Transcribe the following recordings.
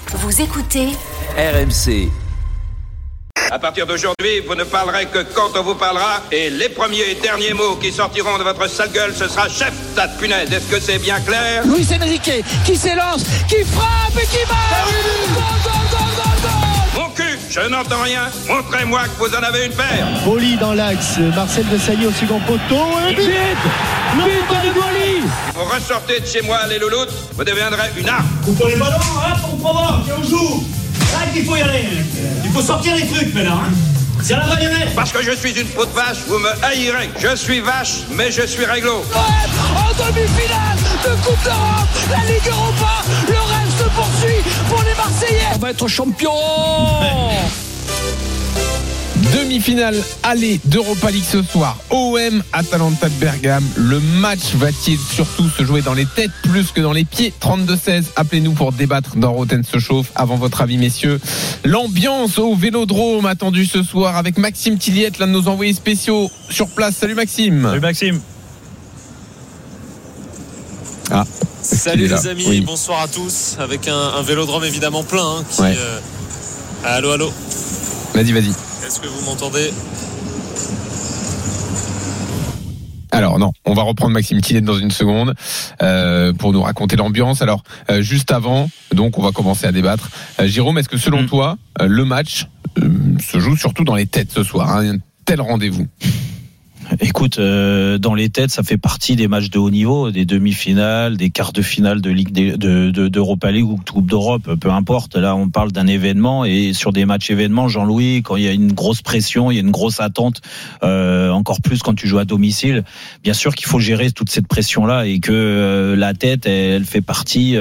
Vous écoutez RMC. À partir d'aujourd'hui, vous ne parlerez que quand on vous parlera, et les premiers et derniers mots qui sortiront de votre sale gueule, ce sera chef, tas de punaises. Est-ce que c'est bien clair? Luis Enrique qui s'élance, qui frappe et qui marque. Mon cul, je n'entends rien. Montrez-moi que vous en avez une paire. Boli dans l'axe, Marcel Desailly au second poteau. Et but de Boli. Vous ressortez de chez moi, les louloutes, vous deviendrez une arme. Coupons les ballons, on provoque, et on joue. Là qu'il faut y aller. Il faut sortir les trucs maintenant. C'est la baïonnette. Parce que je suis une peau de vache, vous me haïrez. Je suis vache, mais je suis réglo. En demi-finale de Coupe d'Europe, la Ligue Europa, le rêve se poursuit pour les Marseillais. On va être champion. Demi-finale aller d'Europa League ce soir. OM Atalanta de Bergame. Le match va-t-il surtout se jouer dans les têtes plus que dans les pieds? 32-16. Appelez-nous pour débattre dans Roten se chauffe. Avant votre avis, messieurs. L'ambiance au Vélodrome attendue ce soir avec Maxime Tilliette, l'un de nos envoyés spéciaux sur place. Salut Maxime. Salut Maxime. Ah. Salut les amis, oui. Bonsoir à tous. Avec un Vélodrome évidemment plein. Ouais. Allô. Vas-y. Est-ce que vous m'entendez? Alors non, on va reprendre Maxime Tilliette dans une seconde pour nous raconter l'ambiance. Alors juste avant, donc on va commencer à débattre. Jérôme, est-ce que selon toi, le match se joue surtout dans les têtes ce soir, hein, un tel rendez-vous? Écoute, dans les têtes, ça fait partie des matchs de haut niveau, des demi-finales, des quarts de finale de Ligue d'Europa League ou de Coupe d'Europe, peu importe. Là, on parle d'un événement, et sur des matchs événements, Jean-Louis, quand il y a une grosse pression, il y a une grosse attente, encore plus quand tu joues à domicile. Bien sûr qu'il faut gérer toute cette pression-là, et que la tête, elle fait partie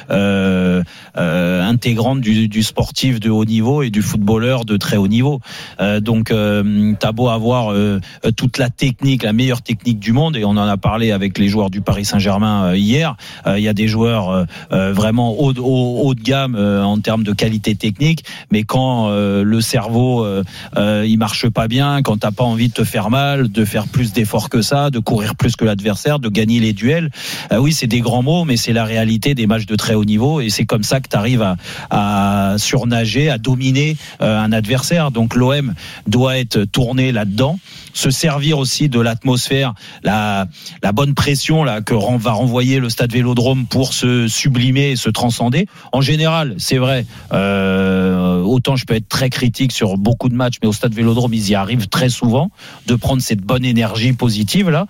intégrante du sportif de haut niveau et du footballeur de très haut niveau. Donc, t'as beau avoir toute la technique, la meilleure technique du monde, et on en a parlé avec les joueurs du Paris Saint-Germain hier. Il y a des joueurs vraiment haut de gamme en termes de qualité technique, mais quand le cerveau il marche pas bien, quand t'as pas envie de te faire mal, de faire plus d'efforts que ça, de courir plus que l'adversaire, de gagner les duels, oui, c'est des grands mots, mais c'est la réalité des matchs de très haut niveau, et c'est comme ça que t'arrives à surnager, à dominer un adversaire. Donc l'OM doit être tourné là-dedans, se servir aussi de l'atmosphère, la bonne pression là que va renvoyer le stade Vélodrome pour se sublimer et se transcender. En général, c'est vrai, autant je peux être très critique sur beaucoup de matchs, mais au stade Vélodrome, ils y arrivent très souvent, de prendre cette bonne énergie positive là.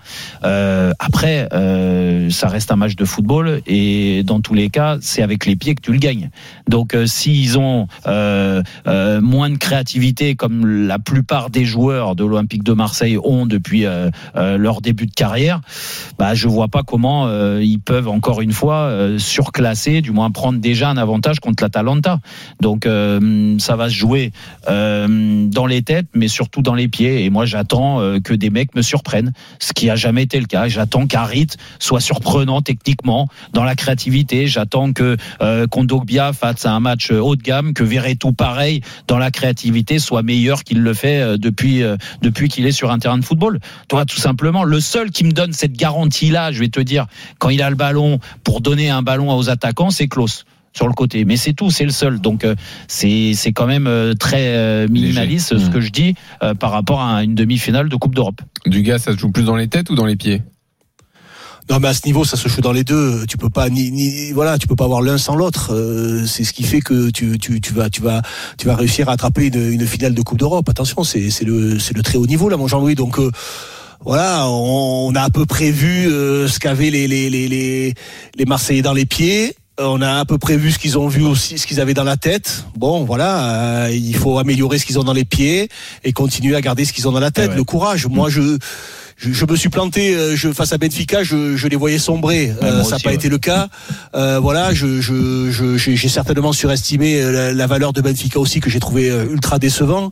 Après, ça reste un match de football, et dans tous les cas, c'est avec les pieds que tu le gagnes. Donc s'ils ont moins de créativité, comme la plupart des joueurs de l'Olympique de Marseille ont depuis leur début de carrière, je vois pas comment ils peuvent encore une fois surclasser, du moins prendre déjà un avantage contre l'Atalanta. Donc ça va se jouer dans les têtes, mais surtout dans les pieds, et moi j'attends que des mecs me surprennent, ce qui a jamais été le cas. J'attends qu'Harit soit surprenant techniquement, dans la créativité. J'attends que Kondogbia fasse un match haut de gamme, que Verretou pareil dans la créativité soit meilleur qu'il le fait depuis qu'il est sur un terrain de football. Toi, tout simplement, le seul qui me donne cette garantie-là, je vais te dire, quand il a le ballon pour donner un ballon aux attaquants, c'est Klose sur le côté. Mais c'est tout, c'est le seul. Donc c'est quand même très minimaliste ce que je dis par rapport à une demi-finale de Coupe d'Europe. Dugas, ça se joue plus dans les têtes ou dans les pieds? Non, mais à ce niveau, ça se joue dans les deux. Tu peux pas tu peux pas avoir l'un sans l'autre. C'est ce qui fait que tu vas réussir à attraper une finale de Coupe d'Europe. Attention, c'est le très haut niveau là, mon Jean-Louis. Donc voilà, on a à peu près vu ce qu'avaient les Marseillais dans les pieds. On a à peu près vu ce qu'ils ont vu aussi, ce qu'ils avaient dans la tête. Bon, voilà, il faut améliorer ce qu'ils ont dans les pieds et continuer à garder ce qu'ils ont dans la tête. Ouais. Le courage. Moi, je me suis planté face à Benfica, je les voyais sombrer. Ça n'a pas été le cas. Voilà, j'ai certainement surestimé la valeur de Benfica aussi, que j'ai trouvé ultra décevant.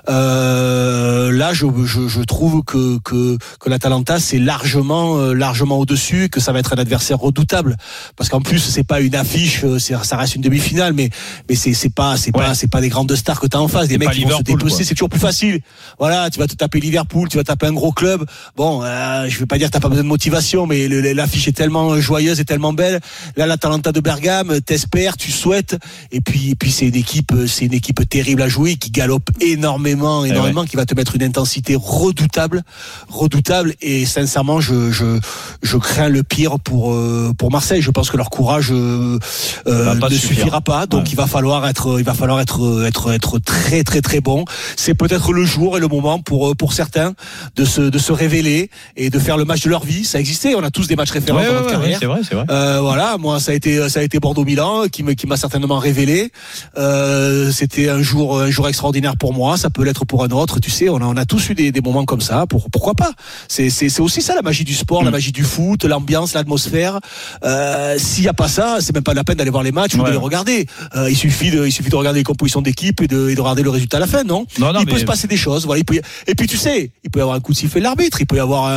Là, je trouve que l'Atalanta c'est largement au-dessus, que ça va être un adversaire redoutable, parce qu'en plus c'est pas une affiche, ça reste une demi-finale, mais c'est pas des grandes stars que t'as en face, des mecs qui vont se dépecer, c'est toujours plus facile. Voilà, tu vas te taper Liverpool, tu vas taper un gros club. bon, je veux pas dire que t'as pas besoin de motivation, mais l'affiche est tellement joyeuse et tellement belle. Là, l'Atalanta de Bergame, t'espères, tu souhaites, et puis c'est une équipe terrible à jouer, qui galope énormément, qui va te mettre une intensité redoutable, et sincèrement, je crains le pire pour Marseille. Je pense que leur courage ne suffira pas, donc il va falloir être très très très bon. C'est peut-être le jour et le moment pour certains de se révéler et de faire le match de leur vie. Ça a existé, on a tous des matchs référents dans notre carrière. C'est vrai. Voilà, moi ça a été Bordeaux-Milan qui m'a certainement révélé. C'était un jour extraordinaire pour moi, ça peut l'être pour un autre, tu sais, on a tous eu des moments comme ça, pourquoi pas. C'est aussi ça la magie du sport, la magie du foot, l'ambiance, l'atmosphère. S'il y a pas ça, c'est même pas la peine d'aller voir les matchs ou de les regarder. Il suffit de regarder les compositions d'équipe et de regarder le résultat à la fin, non, il peut se passer des choses, voilà, et puis tu sais, il peut y avoir un coup de sifflet de l'arbitre, il peut y avoir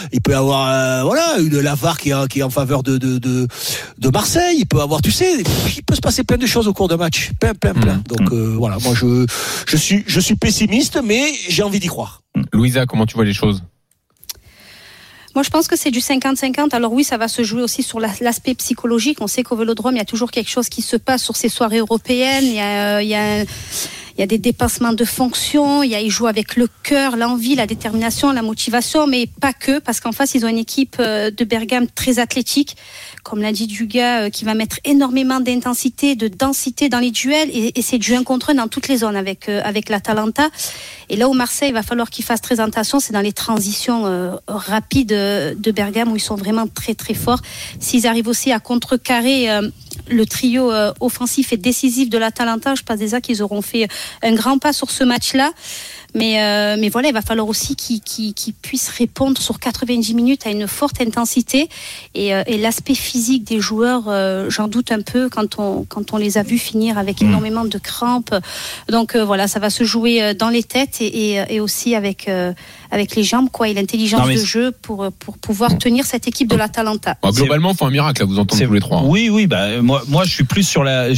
la VAR qui est en faveur de Marseille, il peut avoir, tu sais, il peut se passer plein de choses au cours d'un match, plein. Donc voilà, moi je suis pessimiste, mais j'ai envie d'y croire. Louisa, comment tu vois les choses? Moi, je pense que c'est du 50-50. Alors oui, ça va se jouer aussi sur l'aspect psychologique. On sait qu'au Vélodrome, il y a toujours quelque chose qui se passe sur ces soirées européennes. Il y a des dépassements de fonctions. Ils jouent avec le cœur, l'envie, la détermination, la motivation, mais pas que, parce qu'en face, ils ont une équipe de Bergame très athlétique, comme l'a dit Dugas, qui va mettre énormément d'intensité, de densité dans les duels, et c'est du 1 contre 1 dans toutes les zones avec l'Atalanta. Et là où Marseille, il va falloir qu'ils fassent très attention, c'est dans les transitions rapides de Bergame, où ils sont vraiment très très forts. S'ils arrivent aussi à contrecarrer le trio offensif et décisif de l'Atalanta, je pense déjà qu'ils auront fait un grand pas sur ce match-là. Mais voilà, il va falloir aussi qu'ils puissent répondre sur 90 minutes à une forte intensité, et l'aspect physique des joueurs, j'en doute un peu quand on les a vus finir avec énormément de crampes. Donc voilà, ça va se jouer dans les têtes et aussi avec les jambes, quoi, et l'intelligence de jeu pour pouvoir tenir cette équipe de l'Atalanta. Globalement, il faut un miracle, là, vous entendez tous les trois. Oui, bah moi je suis plus sur la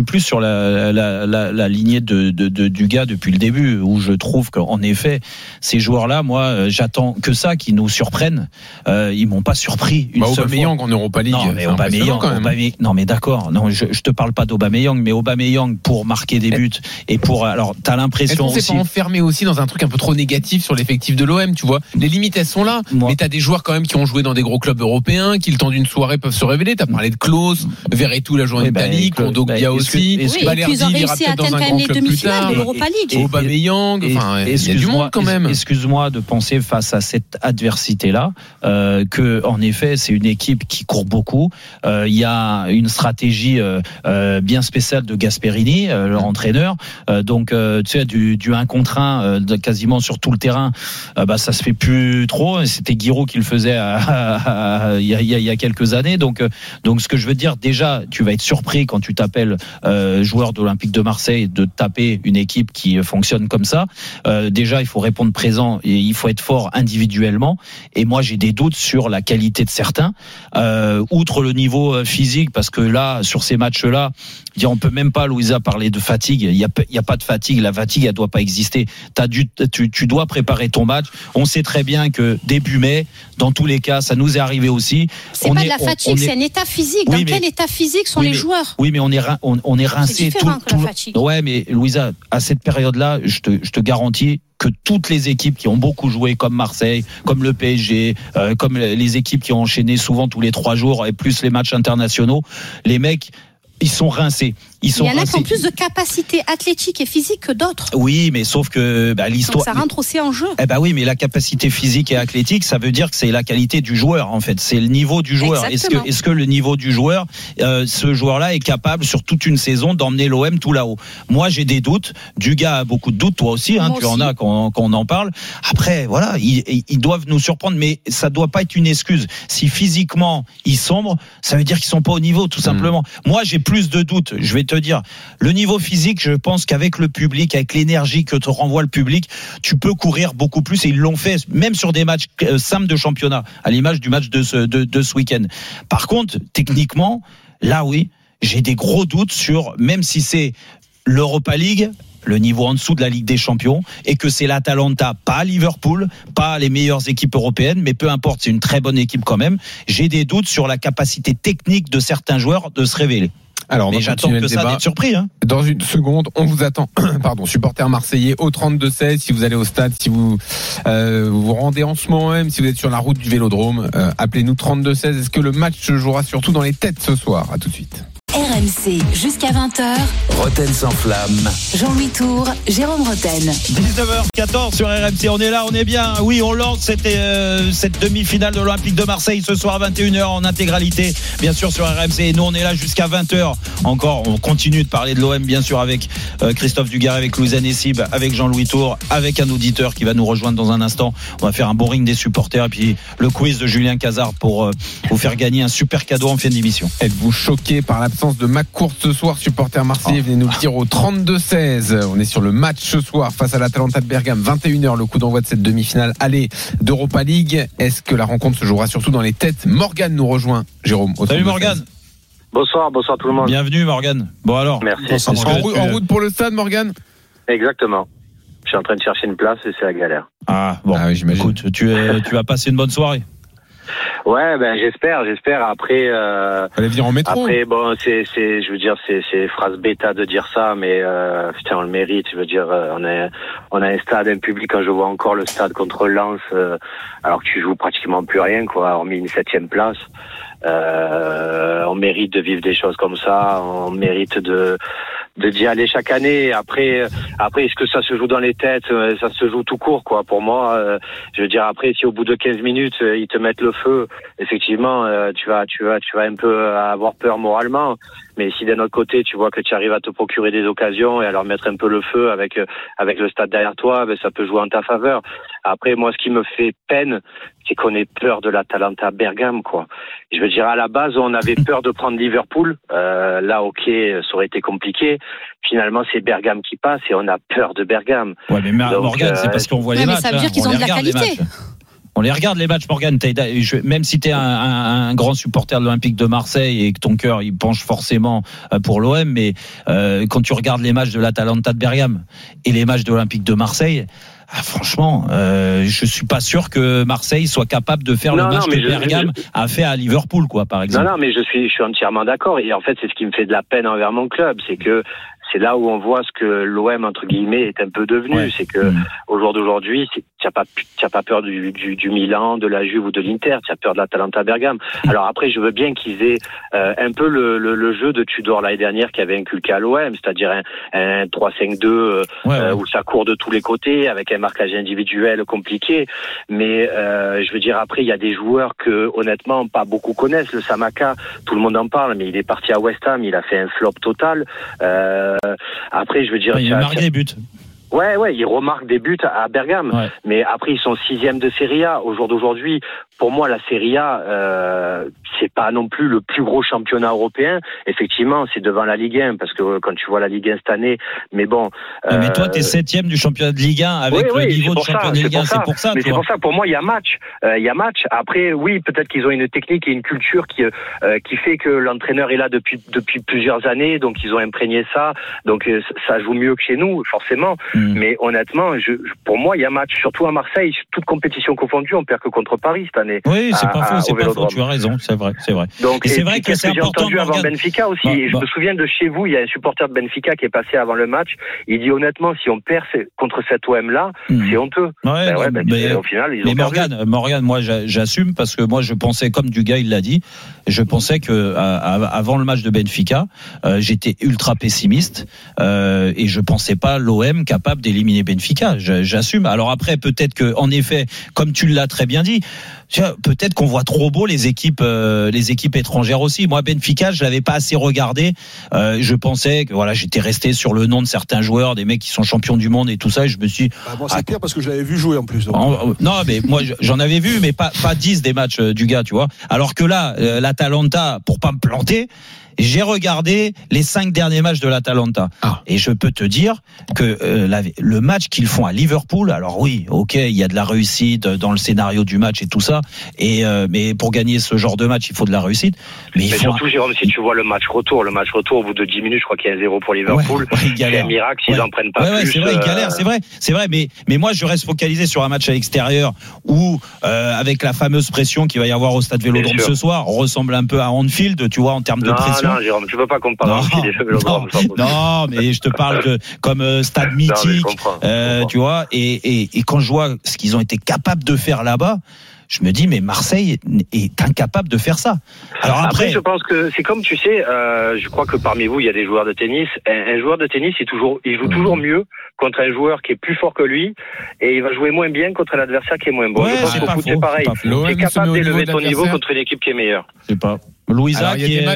lignée de Dugas depuis le début, où je trouve qu'en effet ces joueurs-là, moi j'attends que ça, qu'ils nous surprennent. Ils m'ont pas surpris une seule fois. Aubameyang en Europa League, non mais Aubameyang quand même. Non mais d'accord, non, je te parle pas d'Aubameyang, mais Aubameyang pour marquer des buts et pour, alors t'as l'impression aussi. Est-ce qu'on s'est pas enfermé aussi dans un truc un peu trop négatif sur l'effectif de l'OM, tu vois? Les limites elles sont là, mais t'as des joueurs quand même qui ont joué dans des gros clubs européens, qui le temps d'une soirée peuvent se révéler. T'as parlé de Klose, Verretou la journée d'Italie, Kondogbia aussi, Balerdi il ira peut-être dans un grand club plus tard, Aubameyang, enfin il y a du monde quand même. Excuse-moi de penser face à cette adversité-là que en effet c'est une équipe qui court beaucoup. Il y a une stratégie bien spéciale de Gasperini, leur entraîneur. Donc tu sais, du 1 contre 1 quasiment sur tout le terrain, ça se fait plus trop. C'était Giroud qui le faisait il y a quelques années. Donc ce que je veux dire, déjà tu vas être surpris quand tu t'appelles joueur d'Olympique de Marseille de taper une équipe qui fonctionne comme ça. Déjà il faut répondre présent et il faut être fort individuellement, et moi j'ai des doutes sur la qualité de certains, outre le niveau physique, parce que là sur ces matchs-là, on peut même pas, Louisa, parler de fatigue. Il y a pas de fatigue, la fatigue elle doit pas exister. Tu dois préparer ton match. On sait très bien que début mai, dans tous les cas, ça nous est arrivé aussi. C'est pas de la fatigue, c'est un état physique. Dans quel état physique sont les joueurs? Oui, mais on est rincé. C'est différent que la fatigue. Ouais, mais Louisa, à cette période-là, je te garantis que toutes les équipes qui ont beaucoup joué, comme Marseille, comme le PSG, comme les équipes qui ont enchaîné souvent tous les 3 jours et plus les matchs internationaux, les mecs, ils sont rincés. Il y en a qui ont plus de capacité athlétique et physique que d'autres. Oui, mais sauf que l'histoire. Donc ça rentre aussi en jeu. Oui, mais la capacité physique et athlétique, ça veut dire que c'est la qualité du joueur, en fait. C'est le niveau du joueur. Est-ce que le niveau du joueur, ce joueur-là est capable sur toute une saison d'emmener l'OM tout là-haut? Moi, j'ai des doutes. Dugas a beaucoup de doutes, toi aussi. Tu en as quand on en parle. Après, voilà, ils doivent nous surprendre, mais ça doit pas être une excuse. Si physiquement ils sombrent, ça veut dire qu'ils sont pas au niveau, tout simplement. Moi, j'ai plus de doutes. Je vais te dire, le niveau physique, je pense qu'avec le public, avec l'énergie que te renvoie le public, tu peux courir beaucoup plus, et ils l'ont fait même sur des matchs simples de championnat, à l'image du match de ce week-end. Par contre, techniquement, là oui, j'ai des gros doutes sur, même si c'est l'Europa League, le niveau en dessous de la Ligue des Champions, et que c'est l'Atalanta, pas Liverpool, pas les meilleures équipes européennes, mais peu importe, c'est une très bonne équipe quand même. J'ai des doutes sur la capacité technique de certains joueurs de se révéler. Alors, mais j'attends que ça d'être surpris. Dans une seconde, on vous attend. Pardon, supporters marseillais au 32-16. Si vous allez au stade, si vous vous rendez en ce moment même, si vous êtes sur la route du Vélodrome, appelez-nous 32-16. Est-ce que le match se jouera surtout dans les têtes ce soir ? À tout de suite. RMC jusqu'à 20h. Roten sans flamme. Jean-Louis Tour, Jérôme Roten. 19h14 sur RMC. On est là, on est bien. Oui, on lance cette demi-finale de l'Olympique de Marseille ce soir à 21h en intégralité, bien sûr, sur RMC. Et nous, on est là jusqu'à 20h. Encore, on continue de parler de l'OM, bien sûr, avec Christophe Dugarry, avec Louis Anessib, avec Jean-Louis Tour, avec un auditeur qui va nous rejoindre dans un instant. On va faire un bon ring des supporters et puis le quiz de Julien Cazard pour vous faire gagner un super cadeau en fin d'émission. Êtes-vous choqué par l'absence de McCourt ce soir, supporter marseillais? Venez nous le dire au 32-16. On est sur le match ce soir face à l'Atalanta de Bergame, 21h, le coup d'envoi de cette demi-finale aller d'Europa League. Est-ce que la rencontre se jouera surtout dans les têtes? Morgane nous rejoint, Jérôme. Salut Morgane. Bonsoir tout le monde. Bienvenue Morgane. Bon alors. Merci. En route pour le stade, Morgane? Exactement. Je suis en train de chercher une place et c'est la galère. Ah bon, oui, j'imagine. Écoute, tu vas passer une bonne soirée. Ouais, j'espère. Après, fallait venir en métro. Après, bon, je veux dire, c'est phrase bêta de dire ça, mais putain, on le mérite. Je veux dire, on a un stade, un public. Quand je vois encore le stade contre Lens, alors que tu joues pratiquement plus rien, quoi, hormis une 7e place. On mérite de vivre des choses comme ça. On mérite d'y aller chaque année. Après, est-ce que ça se joue dans les têtes? Ça se joue tout court, quoi. Pour moi, je veux dire, après, si au bout de 15 minutes, ils te mettent le feu, effectivement, tu vas un peu avoir peur moralement. Mais si d'un autre côté, tu vois que tu arrives à te procurer des occasions et à leur mettre un peu le feu avec le stade derrière toi, ça peut jouer en ta faveur. Après, moi, ce qui me fait peine, c'est qu'on ait peur de l'Atalanta Bergame, quoi. Je veux dire, à la base, on avait peur de prendre Liverpool. Là, ok, ça aurait été compliqué. Finalement, c'est Bergame qui passe et on a peur de Bergame. Ouais, mais Morgane, c'est parce qu'on voit les matchs. Mais ça veut dire qu'ils ont de la qualité. On les regarde les matchs, Morgane. Même si t'es un grand supporter de l'Olympique de Marseille et que ton cœur il penche forcément pour l'OM, mais quand tu regardes les matchs de l'Atalanta de Bergame et les matchs de l'Olympique de Marseille, franchement, je suis pas sûr que Marseille soit capable de faire le match que Bergame a fait à Liverpool, quoi, par exemple. Non, mais je suis entièrement d'accord. Et en fait, c'est ce qui me fait de la peine envers mon club, c'est que c'est là où on voit ce que l'OM entre guillemets est un peu devenu. Ouais. C'est que au jour d'aujourd'hui, t'as pas peur du Milan, de la Juve ou de l'Inter. T'as peur de l'Atalanta Bergame. Alors après, je veux bien qu'ils aient un peu le jeu de Tudor l'année dernière qui avait inculqué à l'OM, c'est-à-dire un 3-5-2 où ça court de tous les côtés avec un marquage individuel compliqué. Mais je veux dire, après, il y a des joueurs que honnêtement pas beaucoup connaissent. Le Samaka, tout le monde en parle, mais il est parti à West Ham, il a fait un flop total. Après, je veux dire, il marque des buts. Ouais, il remarque des buts à Bergame. Ouais. Mais après, ils sont 6e de Serie A. Au jour d'aujourd'hui, pour moi, la Serie A, c'est pas non plus le plus gros championnat européen. Effectivement, c'est devant la Ligue 1, parce que quand tu vois la Ligue 1 cette année, mais bon. Mais toi, t'es 7e du championnat de Ligue 1 avec le niveau du championnat de Ligue 1. C'est pour ça. Mais c'est pour ça, pour moi, il y a match. Après, oui, peut-être qu'ils ont une technique et une culture qui fait que l'entraîneur est là depuis plusieurs années, donc ils ont imprégné ça. Donc, ça joue mieux que chez nous, forcément. Mais honnêtement, pour moi, il y a match, surtout à Marseille, toute compétition confondue, on perd que contre Paris cette année. Oui, c'est pas faux, tu as raison, c'est vrai. Donc, et c'est vrai que c'est important. J'ai entendu avant Benfica aussi, je me souviens de chez vous, il y a un supporter de Benfica qui est passé avant le match, il dit honnêtement, si on perd contre cet OM-là, c'est honteux. Mais au final, ils ont perdu. Morgane, moi, j'assume, parce que moi, je pensais, comme Dugas, il l'a dit, je pensais que avant le match de Benfica, j'étais ultra pessimiste, et je pensais pas l'OM capable d'éliminer Benfica. J'assume. Alors après, peut-être que, en effet, comme tu l'as très bien dit, peut-être qu'on voit trop beau les équipes étrangères aussi. Moi, Benfica, je l'avais pas assez regardé. Je pensais que j'étais resté sur le nom de certains joueurs, des mecs qui sont champions du monde et tout ça. Et je me suis. Moi, c'est pire parce que je l'avais vu jouer en plus. Non, mais moi, j'en avais vu, mais pas 10 des matchs du gars, tu vois. Alors que là, l'Atalanta, pour pas me planter. j'ai regardé les 5 derniers matchs de l'Atalanta. Et je peux te dire que le match qu'ils font à Liverpool, alors oui, ok, il y a de la réussite dans le scénario du match et tout ça, mais pour gagner ce genre de match, il faut de la réussite. Mais surtout, Jérôme, si tu vois le match retour, au bout de 10 minutes, je crois qu'il y a 0 pour Liverpool. C'est un miracle s'ils en prennent pas plus. C'est vrai, ils galèrent, c'est vrai, mais moi, je reste focalisé sur un match à l'extérieur où, avec la fameuse pression qu'il va y avoir au stade Vélodrome ce soir, on ressemble un peu à Anfield, tu vois, en termes de pression. Non, Jérôme, tu peux pas comparer Anfield et Vélodrome. Non, mais je te parle comme stade mythique, tu vois, et quand je vois ce qu'ils ont été capables de faire là-bas, je me dis, mais Marseille est incapable de faire ça. Alors après, je pense que c'est comme, tu sais, je crois que parmi vous, il y a des joueurs de tennis. Un joueur de tennis, il joue toujours mieux contre un joueur qui est plus fort que lui, et il va jouer moins bien contre un adversaire qui est moins bon. Je pense qu'au foot, c'est pareil. Tu es capable d'élever ton niveau contre une équipe qui est meilleure. Je sais pas. Louisa,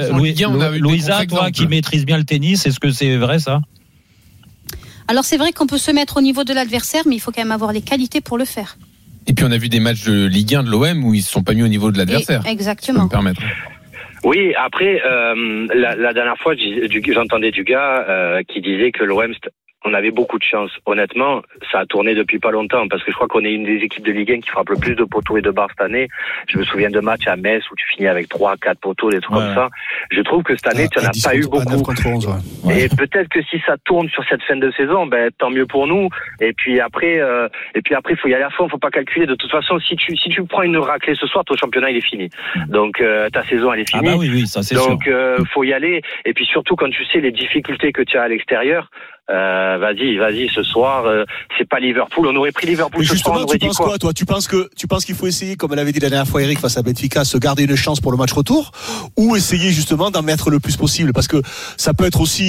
toi qui maîtrise bien le tennis, est-ce que c'est vrai ça? Alors c'est vrai qu'on peut se mettre au niveau de l'adversaire, mais il faut quand même avoir les qualités pour le faire. Et puis on a vu des matchs de Ligue 1 de l'OM où ils ne sont pas mis au niveau de l'adversaire. Exactement. Ça peut me permettre. Oui, après, la dernière fois, j'entendais du gars qui disait que l'OM, on avait beaucoup de chance. Honnêtement, ça a tourné depuis pas longtemps, parce que je crois qu'on est une des équipes de Ligue 1 qui frappe le plus de poteaux et de barres cette année. Je me souviens de matchs à Metz où tu finis avec 3-4 poteaux, des trucs comme ça. Je trouve que cette année, tu n'en as pas eu beaucoup. 11, Et peut-être que si ça tourne sur cette fin de saison, tant mieux pour nous. Et puis après, il faut y aller à fond, faut pas calculer. De toute façon, si tu prends une raclée ce soir, ton championnat, il est fini. Donc, ta saison, elle est finie. Oui, ça c'est sûr. Donc, faut y aller. Et puis surtout, quand tu sais les difficultés que tu as à l'extérieur, vas-y, ce soir, c'est pas Liverpool. On aurait pris Liverpool. Mais justement, tu penses quoi, toi? Tu penses qu'il faut essayer, comme l'avait dit la dernière fois Eric face à Benfica, se garder une chance pour le match retour, ou essayer justement d'en mettre le plus possible? Parce que ça peut être aussi,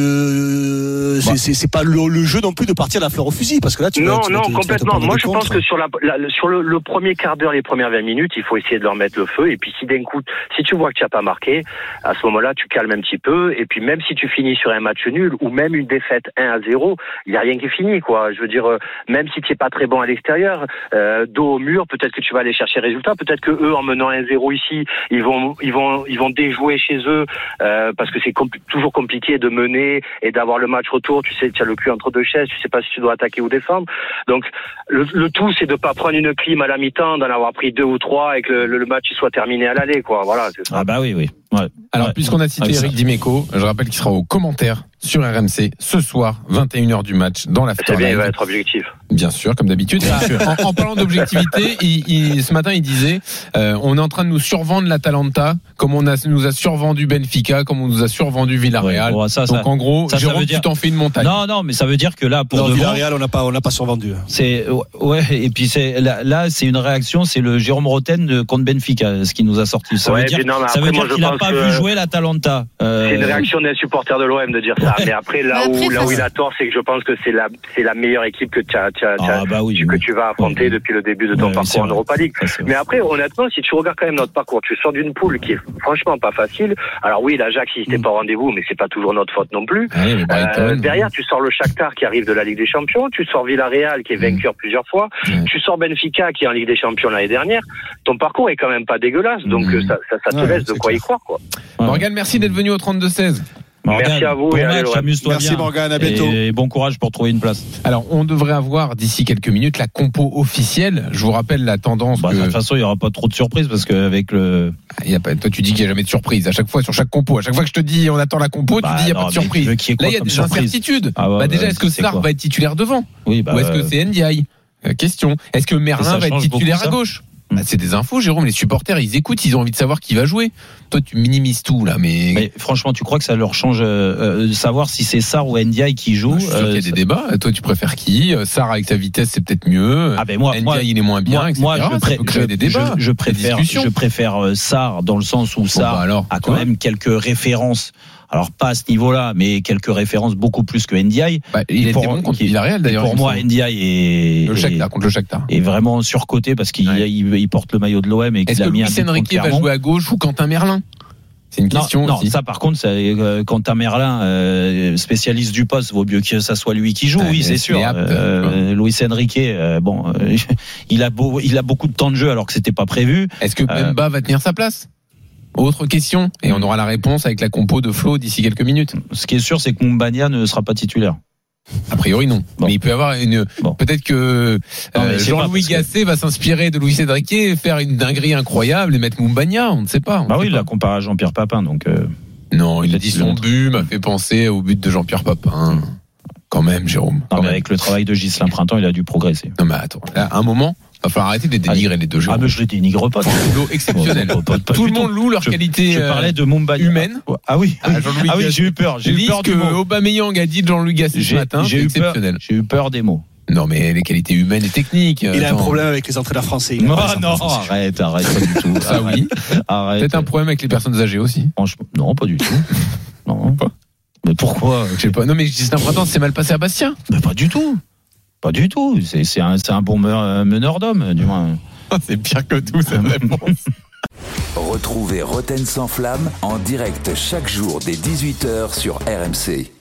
c'est pas le jeu non plus de partir la fleur au fusil, parce que là, complètement. Moi, je pense que sur le premier quart d'heure, les premières 20 minutes, il faut essayer de leur mettre le feu. Et puis, si d'un coup, si tu vois que tu n'as pas marqué, à ce moment-là, tu calmes un petit peu. Et puis, même si tu finis sur un match nul ou même une défaite 1-0, il n'y a rien qui est fini, quoi. Je veux dire, même si tu n'es pas très bon à l'extérieur, dos au mur, peut-être que tu vas aller chercher le résultat, peut-être que eux, en menant 1-0 ici, ils vont déjouer chez eux, parce que c'est toujours compliqué de mener et d'avoir le match retour. Tu sais, tu as le cul entre deux chaises, tu sais pas si tu dois attaquer ou défendre. Donc, le tout, c'est de pas prendre une clim à la mi-temps, d'en avoir pris 2 ou 3 et que le match soit terminé à l'aller, quoi. Voilà, c'est ça. Ah bah oui. Ouais. Alors, puisqu'on a cité Eric Dimeco, je rappelle qu'il sera aux commentaires sur RMC ce soir, 21h du match, dans la C'est bien, il va être objectif. Bien sûr, comme d'habitude. En parlant d'objectivité, ce matin, il disait, on est en train de nous survendre l'Atalanta, comme nous a survendu Benfica, comme on nous a survendu Villarreal. Ouais, donc en gros, Jérôme, tu t'en fais une montagne. Non, mais ça veut dire que là, pour Villarreal, on n'a pas survendu. Et puis là, c'est une réaction, c'est le Jérôme Roten contre Benfica, ce qui nous a sorti. Ça veut dire qu'il n'a pas vu jouer l'Atalanta. C'est une réaction d'un supporter de l'OM de dire ça. Mais après, là où il a tort, c'est que je pense que c'est la meilleure équipe que tu vas affronter depuis le début de ton parcours en Europa League. Mais après, honnêtement, si tu regardes quand même notre parcours, tu sors d'une poule qui est franchement pas facile. Alors oui, l'Ajax, il n'était pas au rendez-vous, mais c'est pas toujours notre faute non plus. Derrière, tu sors le Shakhtar qui arrive de la Ligue des Champions, tu sors Villarreal qui est vainqueur plusieurs fois, tu sors Benfica qui est en Ligue des Champions l'année dernière. Ton parcours est quand même pas dégueulasse, donc ça te laisse de quoi y croire, quoi. Morgane, merci d'être venu au 32-16. Morgane, merci à vous. Amuse-toi merci bien. Morgane, à bientôt. Et bon courage pour trouver une place. Alors, on devrait avoir d'ici quelques minutes la compo officielle. Je vous rappelle la tendance. De toute façon, il n'y aura pas trop de surprises parce qu'avec le. Toi, tu dis qu'il n'y a jamais de surprise. À chaque fois, sur chaque compo, à chaque fois que je te dis on attend la compo, tu dis il n'y a pas de surprise. Là, il y a des incertitudes. Déjà, est-ce que Sarr va être titulaire devant? Ou est-ce que c'est Ndiaye? Question. Est-ce que Merlin va être titulaire à gauche? C'est des infos, Jérôme. Les supporters, ils écoutent, ils ont envie de savoir qui va jouer. Toi, tu minimises tout là, mais franchement, tu crois que ça leur change de savoir si c'est Sarr ou Ndiaye qui joue? Je suis sûr qu'il y a des débats. Toi, tu préfères qui? Sarr avec sa vitesse, c'est peut-être mieux. Ndiaye, il est moins bien. Moi, je préfère Sarr dans le sens où Sarr a quand même quelques références. Alors pas à ce niveau-là, mais quelques références beaucoup plus que Ndiaye. Il était bon contre Villarreal d'ailleurs. Pour moi, Ndiaye contre le Shakhtar est vraiment surcoté parce qu'il porte le maillot de l'OM et qu'il a mis un but. Est-ce que Luis Enrique va jouer à gauche ou Quentin Merlin? C'est une question. Non, ça par contre, Quentin Merlin, spécialiste du poste, vaut mieux que ça soit lui qui joue. Oui, c'est sûr. Luis Enrique, il a beaucoup de temps de jeu alors que c'était pas prévu. Est-ce que Mbemba va tenir sa place? Autre question, et on aura la réponse avec la compo de Flo d'ici quelques minutes. Ce qui est sûr, c'est que Moumbagna ne sera pas titulaire. A priori non, mais il peut y avoir peut-être que Jean-Louis Gasset va s'inspirer de Luis Enrique et faire une dinguerie incroyable et mettre Moumbagna, on ne sait pas. Il l'a comparé à Jean-Pierre Papin, donc. Non, il a dit son but m'a fait penser au but de Jean-Pierre Papin. Quand même, Jérôme. Non, mais avec le travail de Ghislain Printemps, il a dû progresser. Non, mais attends, là, à un moment, il va falloir arrêter de dénigrer les deux joueurs. Ah, mais je les dénigre pas. Exceptionnel. Tout le monde loue leur qualité. Je parlais de Moumbagna humaine. Ah oui. J'ai eu peur. J'ai eu peur du mot. Aubameyang a dit de Jean-Louis Gasset ce matin. C'est exceptionnel. J'ai eu peur des mots. Non, mais les qualités humaines et techniques. Il a un problème avec les entraîneurs français. Non, arrête, pas du tout. Ça oui. Arrête. Peut-être un problème avec les personnes âgées aussi. Franchement, non, pas du tout. Non. Mais pourquoi? Je sais pas. Non, mais Ghislain Printemps, c'est mal passé à Bastien. Mais pas du tout. Pas du tout. C'est un bon meneur d'hommes, du moins. C'est pire que tout, cette réponse. Retrouvez Roten sans flamme en direct chaque jour dès 18h sur RMC.